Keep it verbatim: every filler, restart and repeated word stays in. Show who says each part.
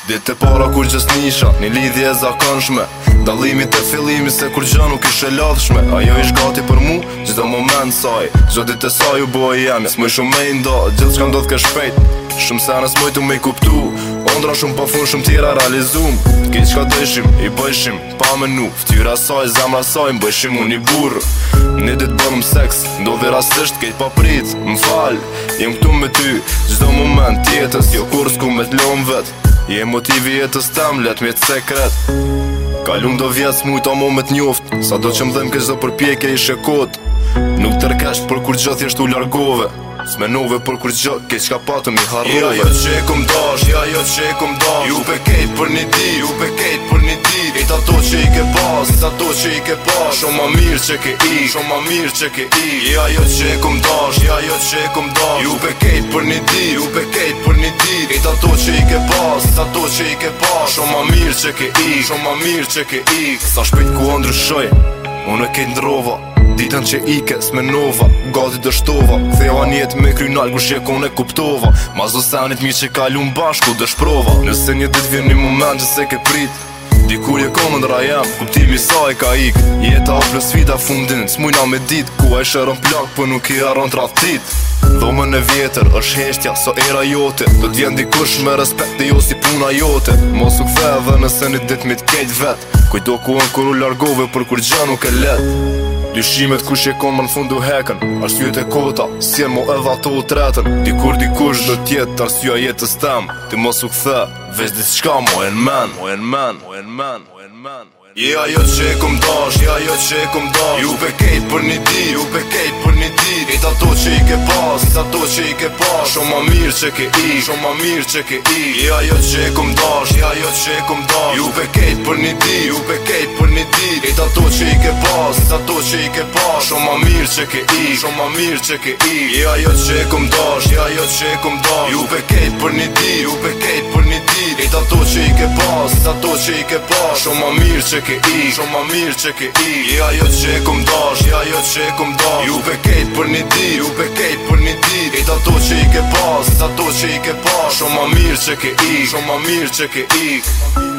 Speaker 1: Ditë e para kur gjës nisha, një lidhje e zakonshme. Dallimit e fillimi se kur gjë nuk ishe ladhshme. Ajo ish gati për mu, gjdo moment saj. Gjdo ditë e saj u boj jemi, s'moj shumë me i nda. Gjithë qka ndodh ke shpejt, shumë senës mojtu me i kuptu. Ondra shumë pa fun, shumë tjera realizum. Kejt qka dëshim, i bëjshim, pa menu. Ftyra saj, zemra saj, m'bëjshim unë i burr. Një dit bërëm seks, ndodhi rastisht, kejt pa prit, m'fal. Jem këtu me ty, gjdo moment tjetës, jo kur s'ku me t'lom vet. Je motivi jetës tem, let me t'sekret. Kalum do vjetës mujta mo me t'njoft, sa do që m'dhem ke gjdo përpjekje ishe kot. Nuk tërkesht për kur gjë thjesht u largove, s'menove për kur gjë ke qka patëm i harrove. Ja jo që e kum dash, ja jo që e kum dash. Ju pe kejt për një dit, ju pe kejt për një dit. Kejt ato që i ke pas, ato që i ke pas. Shumë ma mirë që ke i, shumë ma mirë që ke i. Ja jo që e kum dash, ja jo që e kum dash. Ju pe kejt për një dit, ju pe kejt për një dit. Kejt ato që i ke pas, ato që i ke pas. Shumë ma mirë që ke i, shumë ma mirë që ke i. Sa shpejt ku ndryshoj, unë e kejt ndrova. Ditën që ike s'menova, gati dështova. Ktheva njet me krynal ku shekon e kuptova. Mas do senit mi që kalun bashku dëshprova. Nëse një dit vjen një moment që se ke prit, dikur je komën rajem, kuptimi sa e ka ik. Jeta o plus sfida fundin, s'mujna me dit. Ku a i shëron plak, për nuk i aron t'rathtit. Dhomën e vjetër, është heshtja, so era jote. Do t'vjen dikush me respekt e jo si puna jote. Mos u kthe edhe nëse një dit mi t'kejt vet. Kujto ku ën kur u largove për kur gjë nuk e let. Lyshimet ku shekon më në fundu heken, arsyet e kota, si e mo edhe ato u tretën. Dikur dikush do tjetë arsyeja jetës tem. Ti mos u kthe, veç diçka mo e n'men, mo e n'men, mo e n'men, mo e n'men. Je ajo që e kum dash, je ajo që e kum dash. Ju pe kejt për një dit, ju pe kejt për një dit. Kejt ato që i ke pas, ato që i ke pas. Shumë ma mirë që ke i, shumë ma mirë që ke i. Je ajo që e kum dash, je ajo që e kum dash. Ju pe kejt për një dit, ju pe kejt për një dit. Kejt ato që i ke pas, ato që i ke pas. Shumë ma mirë që ke i, shumë ma mirë që ke i. Je ajo që e kum dash, je ajo që e kum dash. Ju pe kejt për një dit, ju pe kejt për një dit. Kejt ato që i ke pas, ato që i ke pas. Shumë ma mirë që ke i, shumë ma mirë që ke i. Je ajo që e kum dash, je ajo që e kum dash. Ju pe kejt për një dit, ju pe kejt për një dit. Kejt ato që i ke pas, ato që i ke pas. Shumë ma mirë që ke i, shumë ma mirë që ke i.